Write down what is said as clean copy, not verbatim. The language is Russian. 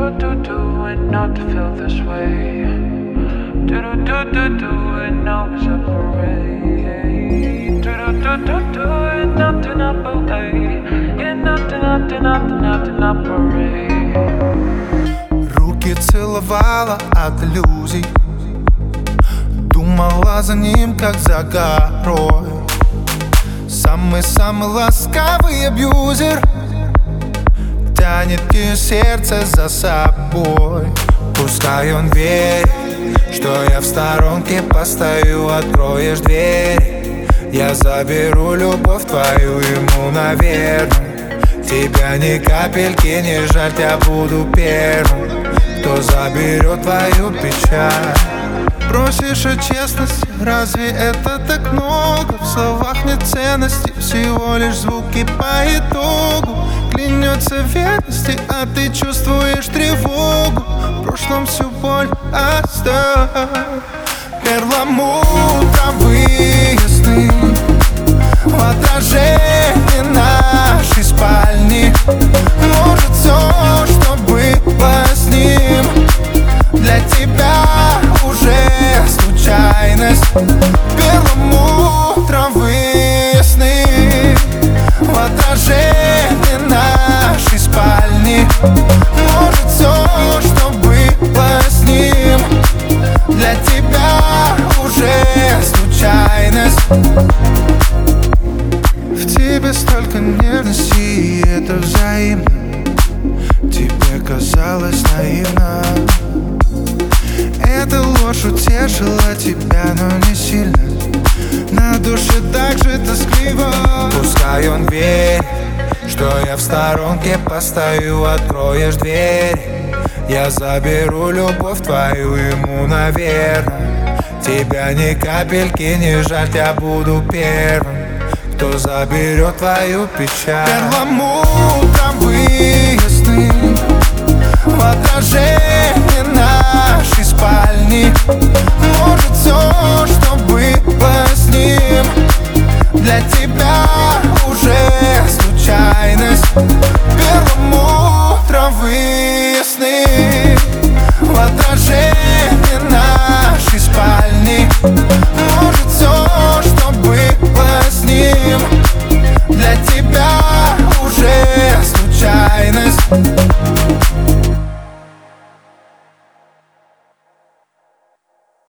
do and not to feel this way. Do and always a parade. Do and nothing up away. Yeah, nothing up parade. Руки целовала от иллюзий, думала за ним, как за горой. Самый-самый ласкавый абьюзер тянет ее сердце за собой. Пускай он верит, что я в сторонке постою. Откроешь дверь, я заберу любовь твою ему, наверное. Тебя ни капельки не жаль, я буду первым, кто заберет твою печаль. Просишь о честности, разве это так много? В словах нет ценности, всего лишь звуки по итогу. Клянется в верности, а ты чувствуешь тревогу. В прошлом всю боль оставь. Перламутровые сны в отражении нашей спальни. Может, все, что было с ним, для тебя уже случайность. Перламутровые сны в отражении нашей спальни. Может, все, что было с ним, для тебя уже случайность. В тебе столько нежности, и это взаимно. Тебе казалось наивно. Эта ложь утешила тебя, но не сильно. На душе так же тоскливо. Пускай он верит, что я в сторонке постою. Откроешь дверь, я заберу любовь твою ему, наверное. Тебя ни капельки не жаль, я буду первым, кто заберет твою печаль. Перламутровые сны в отражении нашей спальни. Может, все, что было с ним, для тебя